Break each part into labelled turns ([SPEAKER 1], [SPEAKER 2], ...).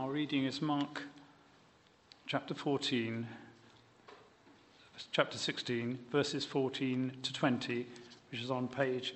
[SPEAKER 1] Our reading is Mark chapter 16, verses 14 to 20, which is on page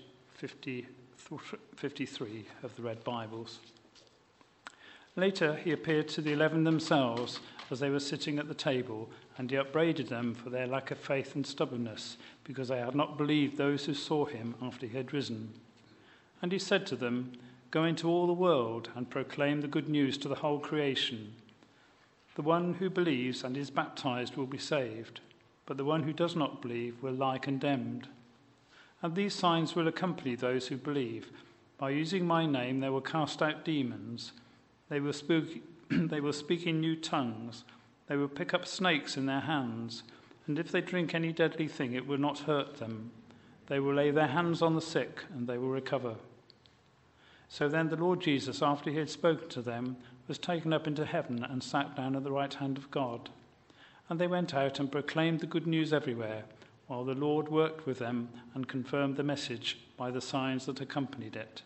[SPEAKER 1] 53 of the Red Bibles. Later he appeared to the 11 themselves as they were sitting at the table, and he upbraided them for their lack of faith and stubbornness, because they had not believed those who saw him after he had risen. And he said to them, "Go into all the world and proclaim the good news to the whole creation. The one who believes and is baptized will be saved, but the one who does not believe will lie condemned. And these signs will accompany those who believe. By using my name they will cast out demons. They will speak in new tongues. They will pick up snakes in their hands. And if they drink any deadly thing, it will not hurt them. They will lay their hands on the sick, and they will recover." So then the Lord Jesus, after he had spoken to them, was taken up into heaven and sat down at the right hand of God. And they went out and proclaimed the good news everywhere, while the Lord worked with them and confirmed the message by the signs that accompanied it.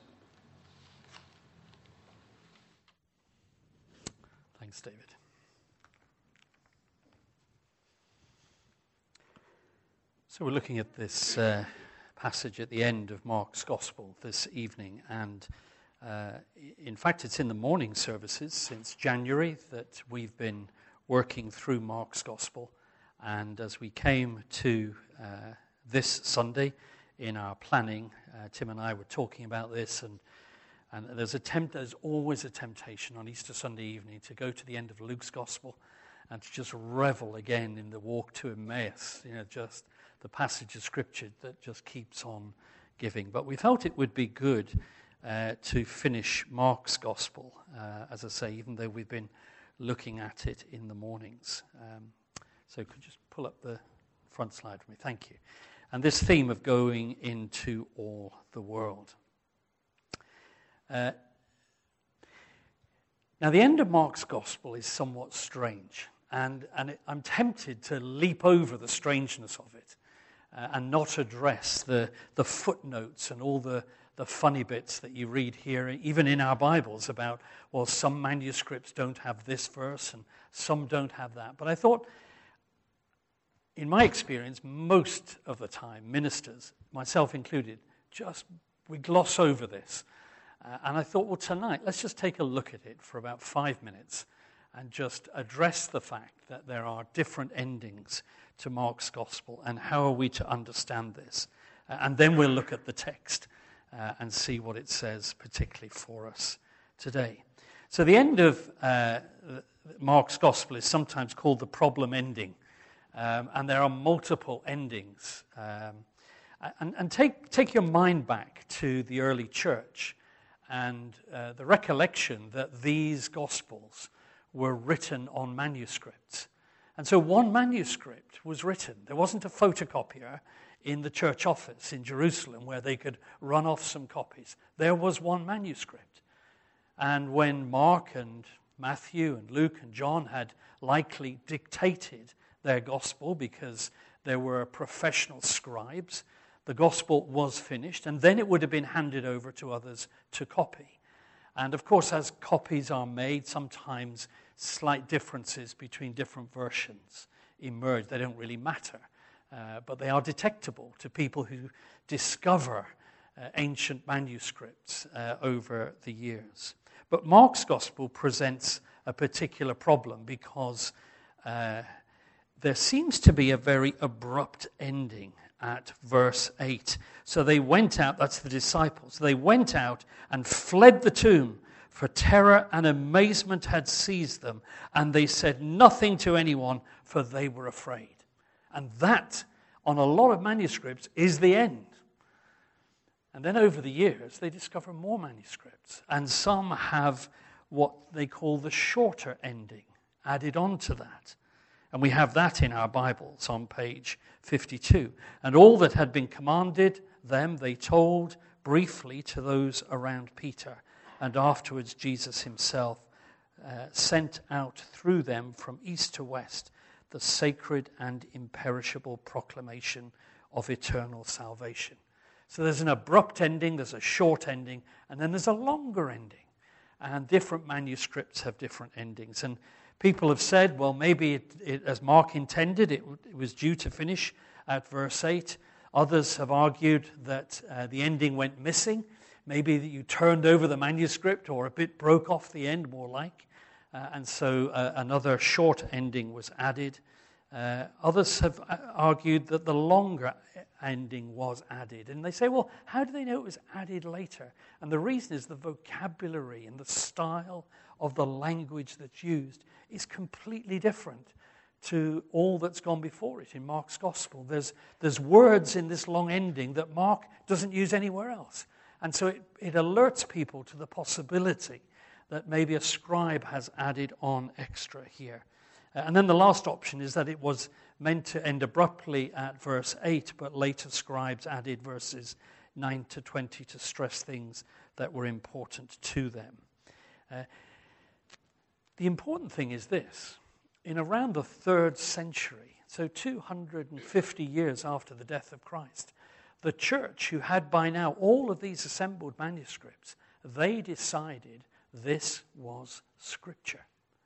[SPEAKER 2] Thanks, David. So we're looking at this passage at the end of Mark's Gospel this evening, and in fact it's in the morning services since January that we've been working through Mark's Gospel. And as we came to this Sunday in our planning, Tim and I were talking about this, and there's always a temptation on Easter Sunday evening to go to the end of Luke's Gospel and to just revel again in the walk to Emmaus, just the passage of Scripture that just keeps on giving. But we felt it would be good to finish Mark's Gospel, as I say, even though we've been looking at it in the mornings. So could you just pull up the front slide for me? Thank you. And this theme of going into all the world. Now, the end of Mark's Gospel is somewhat strange, and I'm tempted to leap over the strangeness of it and not address the footnotes and all the funny bits that you read here, even in our Bibles, about, well, some manuscripts don't have this verse and some don't have that. But I thought, in my experience, most of the time, ministers, myself included, we gloss over this. And I thought, well, tonight, let's just take a look at it for about 5 minutes and just address the fact that there are different endings to Mark's Gospel, and how are we to understand this? And then we'll look at the text and see what it says particularly for us today. So the end of Mark's Gospel is sometimes called the problem ending, and there are multiple endings. And take your mind back to the early church and the recollection that these Gospels were written on manuscripts. And so one manuscript was written. There wasn't a photocopier in the church office in Jerusalem where they could run off some copies. There was one manuscript. And when Mark and Matthew and Luke and John had likely dictated their gospel because there were professional scribes, the gospel was finished, and then it would have been handed over to others to copy. And of course, as copies are made, sometimes slight differences between different versions emerge. They don't really matter. But they are detectable to people who discover ancient manuscripts over the years. But Mark's Gospel presents a particular problem because there seems to be a very abrupt ending at verse 8. So they went out, that's the disciples, they went out and fled the tomb, for terror and amazement had seized them, and they said nothing to anyone, for they were afraid. And that, on a lot of manuscripts, is the end. And then over the years, they discover more manuscripts. And some have what they call the shorter ending added on to that. And we have that in our Bibles on page 52. And all that had been commanded them, they told briefly to those around Peter. And afterwards, Jesus himself sent out through them from east to west the sacred and imperishable proclamation of eternal salvation. So there's an abrupt ending, there's a short ending, and then there's a longer ending. and different manuscripts have different endings. And people have said, well, maybe as Mark intended, it was due to finish at verse 8. Others have argued that the ending went missing. Maybe that you turned over the manuscript or a bit broke off the end, more like. And so another short ending was added. Others have argued that the longer ending was added. And they say, well, how do they know it was added later? And the reason is the vocabulary and the style of the language that's used is completely different to all that's gone before it in Mark's gospel. There's words in this long ending that Mark doesn't use anywhere else. And so it alerts people to the possibility that maybe a scribe has added on extra here. And then the last option is that it was meant to end abruptly at verse 8, but later scribes added verses 9 to 20 to stress things that were important to them. The important thing is this. In around the 3rd century, so 250 years after the death of Christ, the church, who had by now all of these assembled manuscripts, they decided this was Scripture.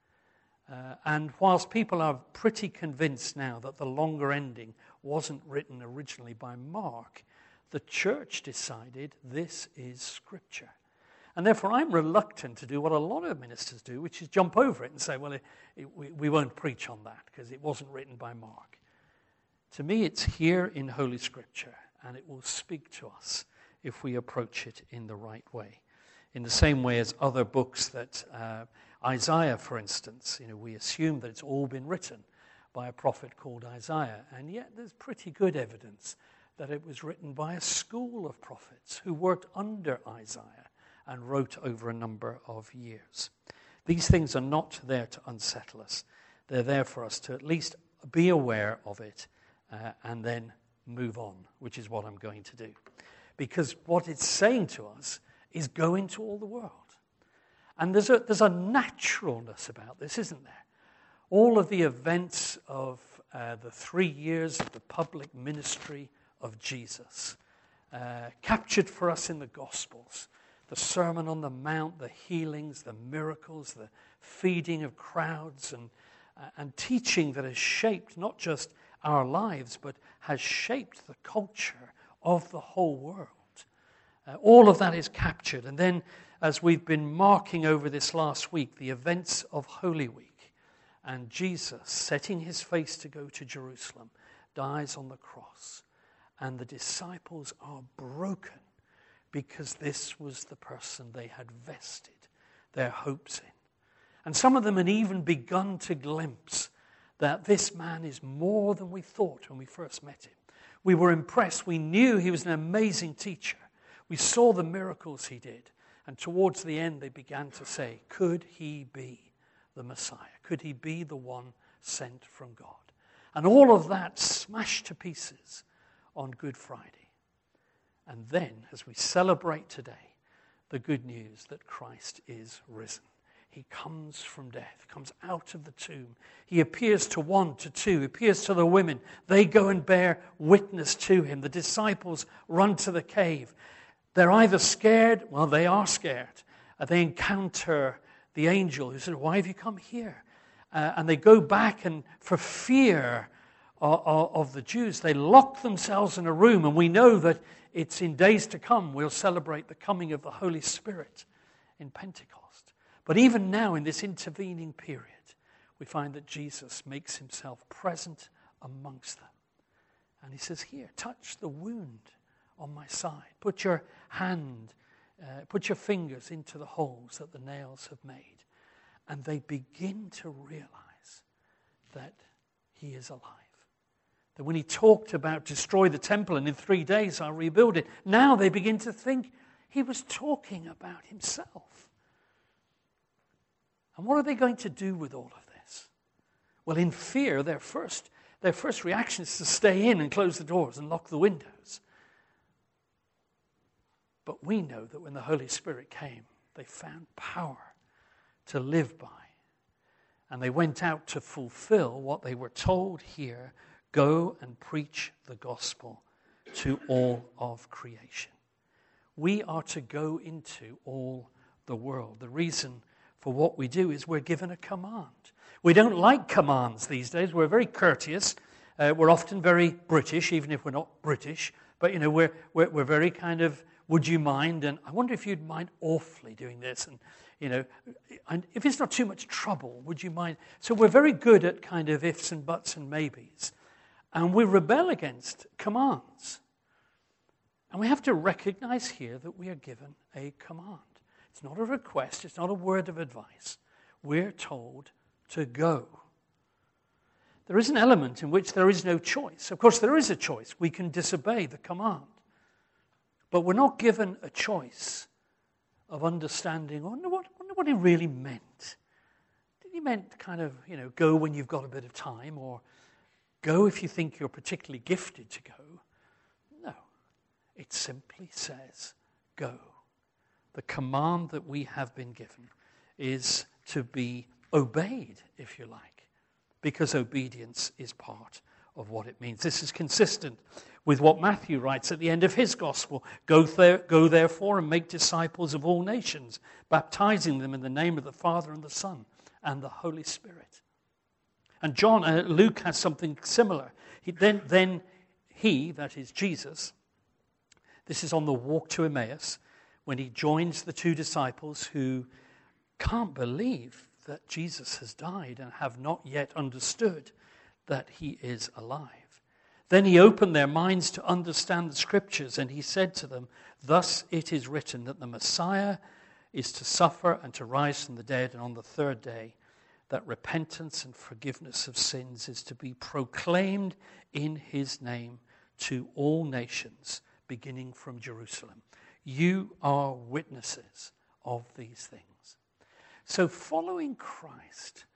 [SPEAKER 2] And whilst people are pretty convinced now that the longer ending wasn't written originally by Mark, the church decided this is Scripture. And therefore I'm reluctant to do what a lot of ministers do, which is jump over it and say, well, we won't preach on that because it wasn't written by Mark. To me, it's here in Holy Scripture, and it will speak to us if we approach it in the right way. In the same way as other books that Isaiah, for instance, we assume that it's all been written by a prophet called Isaiah, and yet there's pretty good evidence that it was written by a school of prophets who worked under Isaiah and wrote over a number of years. These things are not there to unsettle us. They're there for us to at least be aware of it and then move on, which is what I'm going to do. Because what it's saying to us is go into all the world. And there's a naturalness about this, isn't there? All of the events of the 3 years of the public ministry of Jesus, captured for us in the Gospels, the Sermon on the Mount, the healings, the miracles, the feeding of crowds, and teaching that has shaped not just our lives, but has shaped the culture of the whole world. All of that is captured. And then, as we've been marking over this last week, the events of Holy Week, and Jesus, setting his face to go to Jerusalem, dies on the cross. And the disciples are broken because this was the person they had vested their hopes in. And some of them had even begun to glimpse that this man is more than we thought when we first met him. We were impressed. We knew he was an amazing teacher. We saw the miracles he did. And towards the end, they began to say, could he be the Messiah? Could he be the one sent from God? And all of that smashed to pieces on Good Friday. And then, as we celebrate today, the good news that Christ is risen. He comes from death, comes out of the tomb. He appears to 1, to 2, appears to the women. They go and bear witness to him. The disciples run to the cave. They're either scared, well, they are scared. They encounter the angel who said, why have you come here? And they go back, and for fear of the Jews, they lock themselves in a room. And we know that it's in days to come we'll celebrate the coming of the Holy Spirit in Pentecost. But even now, in this intervening period, we find that Jesus makes himself present amongst them. And he says, here, touch the wound on my side. Put your hand, put your fingers into the holes that the nails have made. And they begin to realize that he is alive. That when he talked about destroy the temple and in 3 days I'll rebuild it, now they begin to think he was talking about himself. And what are they going to do with all of this? Well, in fear, their first reaction is to stay in and close the doors and lock the windows. But we know that when the Holy Spirit came, they found power to live by. And they went out to fulfill what they were told here, go and preach the gospel to all of creation. We are to go into all the world. The reason for what we do is we're given a command. We don't like commands these days. We're very courteous. We're often very British, even if we're not British. But, we're very kind of, would you mind? And I wonder if you'd mind awfully doing this. And, and if it's not too much trouble, would you mind? So we're very good at kind of ifs and buts and maybes. And we rebel against commands. And we have to recognize here that we are given a command. It's not a request. It's not a word of advice. We're told to go. There is an element in which there is no choice. Of course, there is a choice. We can disobey the command. But we're not given a choice of understanding, I wonder what he really meant. Did he meant kind of, go when you've got a bit of time, or go if you think you're particularly gifted to go? No. It simply says, go. The command that we have been given is to be obeyed, if you like, because obedience is part of what it means. This is consistent with what Matthew writes at the end of his gospel. Go therefore and make disciples of all nations, baptizing them in the name of the Father and the Son and the Holy Spirit. And Luke has something similar. Then he, that is Jesus, this is on the walk to Emmaus, when he joins the two disciples who can't believe that Jesus has died and have not yet understood that he is alive. Then he opened their minds to understand the Scriptures, and he said to them, "Thus it is written that the Messiah is to suffer and to rise from the dead, and on the third day that repentance and forgiveness of sins is to be proclaimed in his name to all nations, beginning from Jerusalem. You are witnesses of these things." So following Christ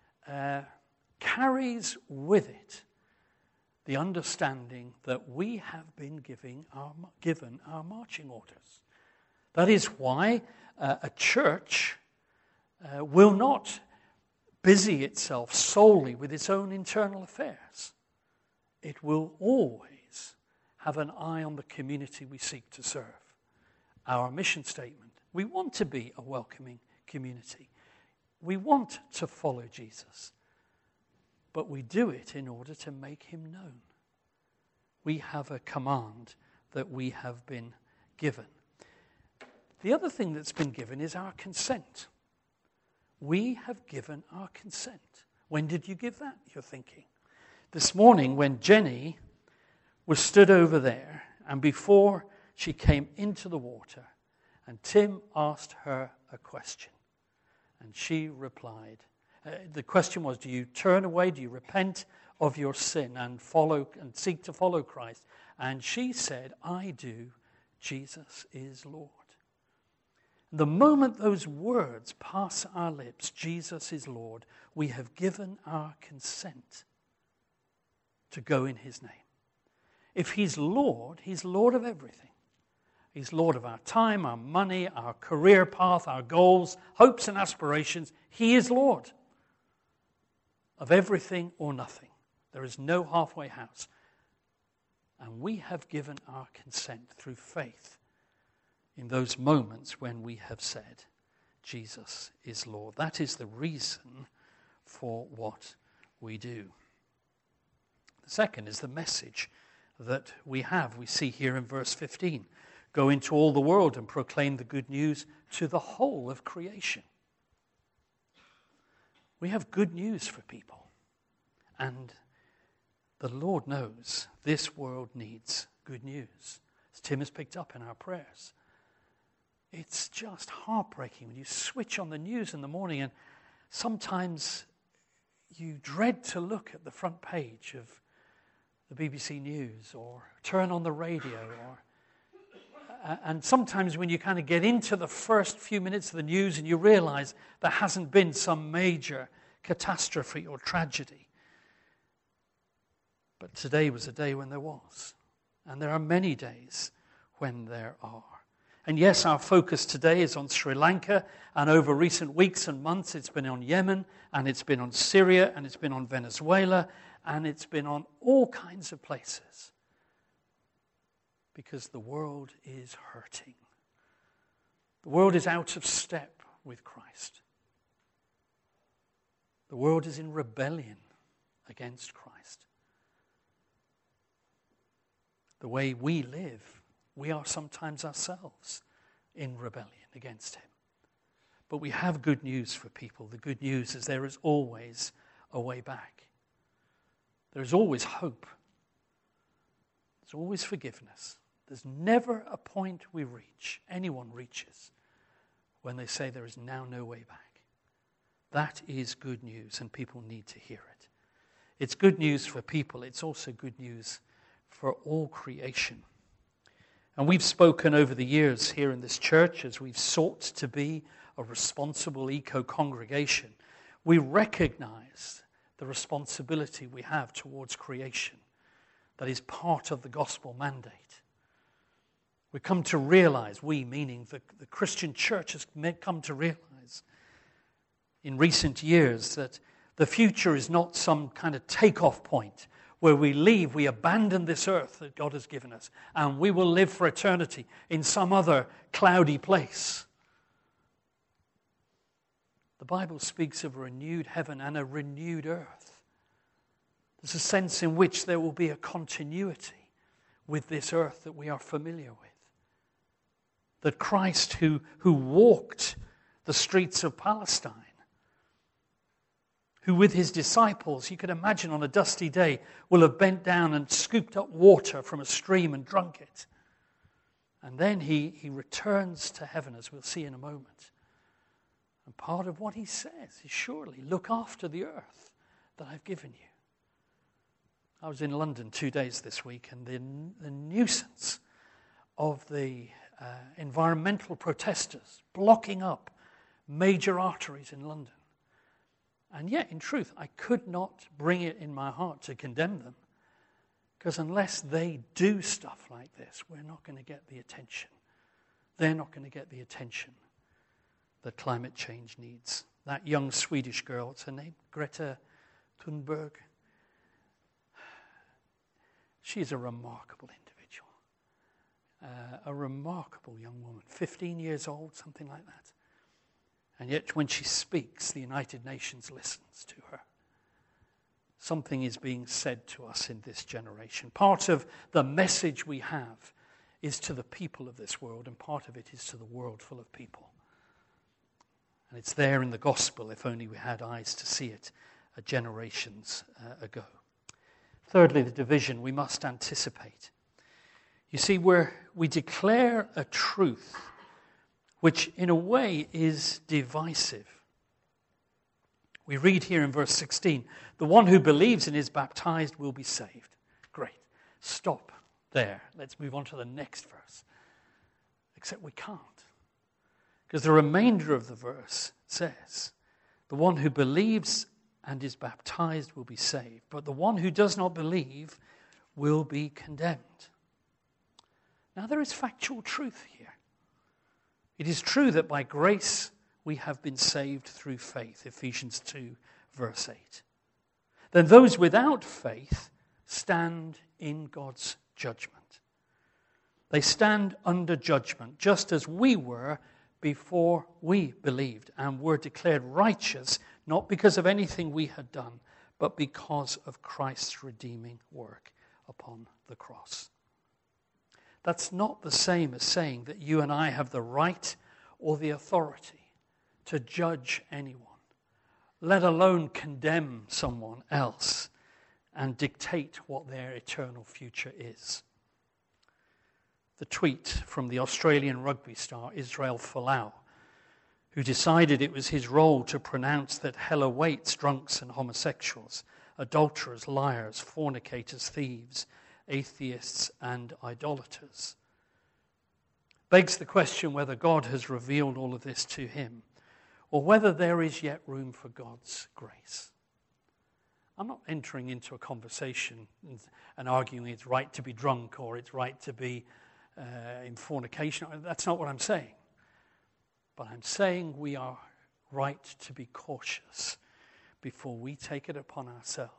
[SPEAKER 2] carries with it the understanding that we have been given our marching orders. That is why a church will not busy itself solely with its own internal affairs. It will always have an eye on the community we seek to serve. Our mission statement: we want to be a welcoming community. We want to follow Jesus, but we do it in order to make him known. We have a command that we have been given. The other thing that's been given is our consent. We have given our consent. When did you give that, you're thinking? This morning when Jenny was stood over there, and before she came into the water, and Tim asked her a question, and she replied. The question was, do you turn away, do you repent of your sin and follow and seek to follow Christ? And she said, I do. Jesus is Lord. The moment those words pass our lips, Jesus is Lord, we have given our consent to go in his name. If he's Lord of everything. He's Lord of our time, our money, our career path, our goals, hopes and aspirations. He is Lord of everything or nothing. There is no halfway house. And we have given our consent through faith in those moments when we have said, Jesus is Lord. That is the reason for what we do. The second is the message that we have. We see here in verse 15. Go into all the world and proclaim the good news to the whole of creation. We have good news for people. And the Lord knows this world needs good news. As Tim has picked up in our prayers. It's just heartbreaking when you switch on the news in the morning and sometimes you dread to look at the front page of the BBC News or turn on the radio and sometimes when you kind of get into the first few minutes of the news and you realize there hasn't been some major catastrophe or tragedy. But today was a day when there was. And there are many days when there are. And yes, our focus today is on Sri Lanka, and over recent weeks and months it's been on Yemen, and it's been on Syria, and it's been on Venezuela, and it's been on all kinds of places. Because the world is hurting. The world is out of step with Christ. The world is in rebellion against Christ. The way we live, we are sometimes ourselves in rebellion against him. But we have good news for people. The good news is there is always a way back. There is always hope. There's always forgiveness. There's never a point we reach, anyone reaches, when they say there is now no way back. That is good news, and people need to hear it. It's good news for people. It's also good news for all creation. And we've spoken over the years here in this church as we've sought to be a responsible eco-congregation. We recognize the responsibility we have towards creation that is part of the gospel mandate. We come to realize, we meaning the Christian church has come to realize in recent years that the future is not some kind of takeoff point where we leave, we abandon this earth that God has given us, and we will live for eternity in some other cloudy place. The Bible speaks of a renewed heaven and a renewed earth. There's a sense in which there will be a continuity with this earth that we are familiar with. That Christ, who walked the streets of Palestine, who with his disciples, you could imagine on a dusty day, will have bent down and scooped up water from a stream and drunk it. And then he returns to heaven, as we'll see in a moment. And part of what he says is, surely look after the earth that I've given you. I was in London 2 days this week, and the nuisance of the environmental protesters blocking up major arteries in London. And yet, in truth, I could not bring it in my heart to condemn them, because unless they do stuff like this, we're not going to get the attention. They're not going to get the attention that climate change needs. That young Swedish girl, what's her name? Greta Thunberg. She's a remarkable individual. A remarkable young woman, 15 years old, something like that. And yet when she speaks, the United Nations listens to her. Something is being said to us in this generation. Part of the message we have is to the people of this world, and part of it is to the world full of people. And it's there in the gospel, if only we had eyes to see it generations ago. Thirdly, the division we must anticipate. You see, we declare a truth which in a way is divisive. We read here in verse 16, the one who believes and is baptized will be saved. Great. Stop there. Let's move on to the next verse. Except we can't. Because the remainder of the verse says, the one who believes and is baptized will be saved, but the one who does not believe will be condemned. Now there is factual truth here. It is true that by grace we have been saved through faith, Ephesians 2, verse 8. Then those without faith stand in God's judgment. They stand under judgment, just as we were before we believed and were declared righteous, not because of anything we had done, but because of Christ's redeeming work upon the cross. That's not the same as saying that you and I have the right or the authority to judge anyone, let alone condemn someone else and dictate what their eternal future is. The tweet from the Australian rugby star Israel Folau, who decided it was his role to pronounce that hell awaits drunks and homosexuals, adulterers, liars, fornicators, thieves, atheists, and idolaters, begs the question whether God has revealed all of this to him, or whether there is yet room for God's grace. I'm not entering into a conversation and arguing it's right to be drunk or it's right to be in fornication. That's not what I'm saying. But I'm saying we are right to be cautious before we take it upon ourselves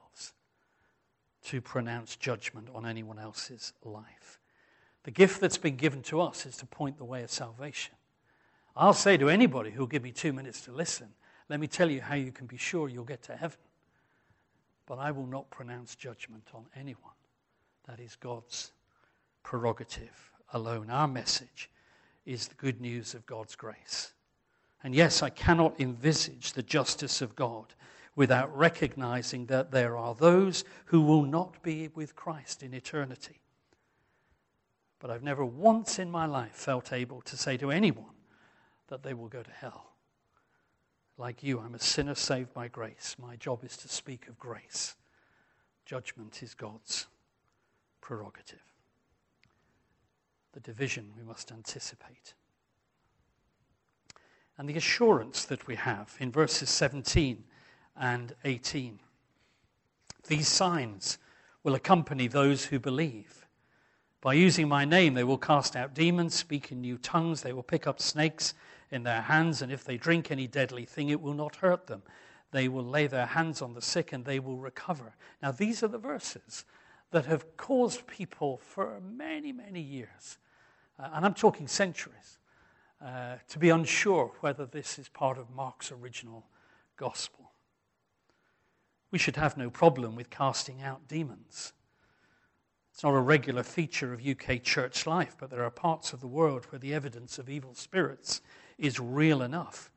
[SPEAKER 2] to pronounce judgment on anyone else's life. The gift that's been given to us is to point the way of salvation. I'll say to anybody who'll give me 2 minutes to listen, let me tell you how you can be sure you'll get to heaven. But I will not pronounce judgment on anyone. That is God's prerogative alone. Our message is the good news of God's grace. And yes, I cannot envisage the justice of God without recognizing that there are those who will not be with Christ in eternity. But I've never once in my life felt able to say to anyone that they will go to hell. Like you, I'm a sinner saved by grace. My job is to speak of grace. Judgment is God's prerogative. The division we must anticipate. And the assurance that we have in verses 17 and 18. These signs will accompany those who believe. By using my name, they will cast out demons, speak in new tongues, they will pick up snakes in their hands, and if they drink any deadly thing, it will not hurt them. They will lay their hands on the sick and they will recover. Now, these are the verses that have caused people for many, many years, and I'm talking centuries, to be unsure whether this is part of Mark's original gospel. We should have no problem with casting out demons. It's not a regular feature of UK church life, but there are parts of the world where the evidence of evil spirits is real enough.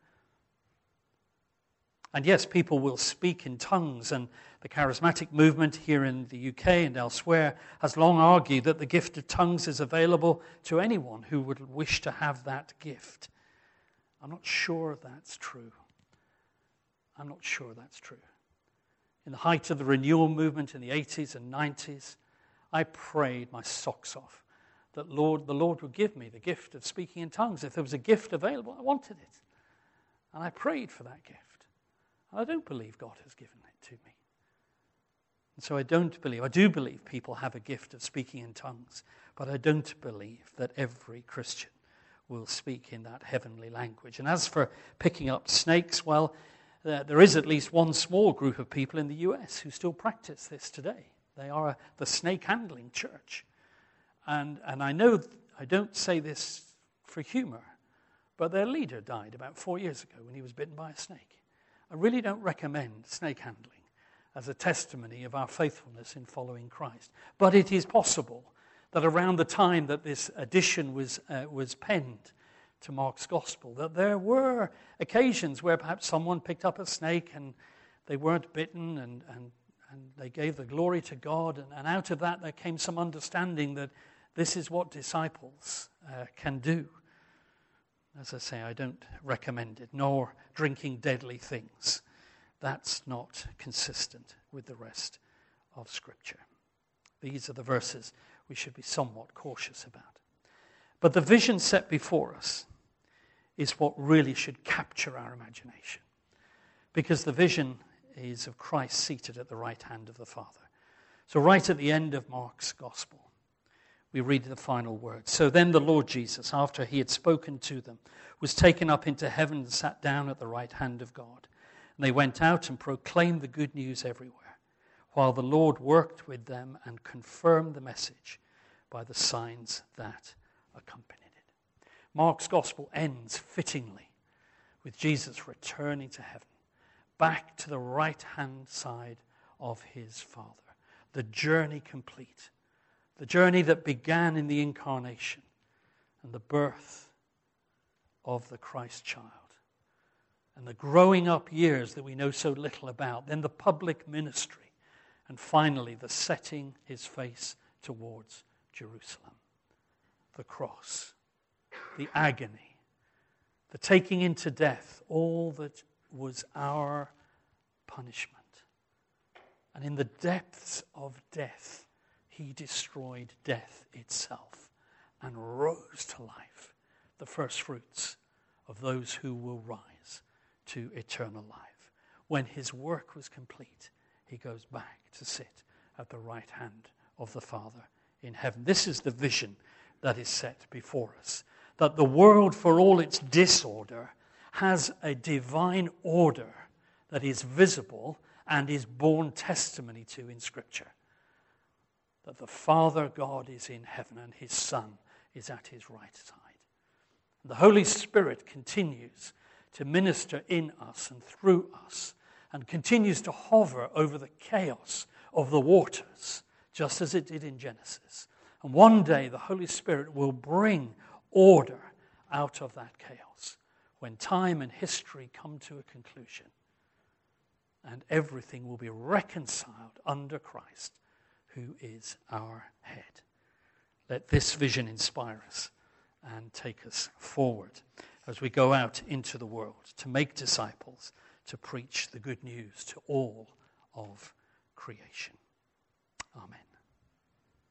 [SPEAKER 2] And yes, people will speak in tongues, and the charismatic movement here in the UK and elsewhere has long argued that the gift of tongues is available to anyone who would wish to have that gift. I'm not sure that's true. I'm not sure that's true. In the height of the renewal movement in the 80s and 90s, I prayed my socks off that the Lord would give me the gift of speaking in tongues. If there was a gift available, I wanted it. And I prayed for that gift. And I don't believe God has given it to me. And so I do believe people have a gift of speaking in tongues, but I don't believe that every Christian will speak in that heavenly language. And as for picking up snakes, well, there is at least one small group of people in the US who still practice this today. They are the snake handling church. And I know I don't say this for humor, but their leader died about 4 years ago when he was bitten by a snake. I really don't recommend snake handling as a testimony of our faithfulness in following Christ. But it is possible that around the time that this addition was penned to Mark's Gospel, that there were occasions where perhaps someone picked up a snake and they weren't bitten and they gave the glory to God, and out of that there came some understanding that this is what disciples can do. As I say, I don't recommend it, nor drinking deadly things. That's not consistent with the rest of Scripture. These are the verses we should be somewhat cautious about. But the vision set before us is what really should capture our imagination, because the vision is of Christ seated at the right hand of the Father. So right at the end of Mark's Gospel, we read the final words. So then the Lord Jesus, after he had spoken to them, was taken up into heaven and sat down at the right hand of God. And they went out and proclaimed the good news everywhere, while the Lord worked with them and confirmed the message by the signs that accompanied it. Mark's Gospel ends fittingly with Jesus returning to heaven, back to the right-hand side of his Father. The journey complete. The journey that began in the incarnation and the birth of the Christ child. And the growing up years that we know so little about. Then the public ministry. And finally the setting his face towards Jerusalem. The cross. The agony. The taking into death all that was our punishment. And in the depths of death, he destroyed death itself and rose to life, the first fruits of those who will rise to eternal life. When his work was complete, he goes back to sit at the right hand of the Father in heaven. This is the vision that is set before us, that the world, for all its disorder, has a divine order that is visible and is borne testimony to in Scripture. That the Father God is in heaven and his Son is at his right side. The Holy Spirit continues to minister in us and through us, and continues to hover over the chaos of the waters, just as it did in Genesis. And one day the Holy Spirit will bring order out of that chaos when time and history come to a conclusion, and everything will be reconciled under Christ, who is our head. Let this vision inspire us and take us forward as we go out into the world to make disciples, to preach the good news to all of creation. Amen.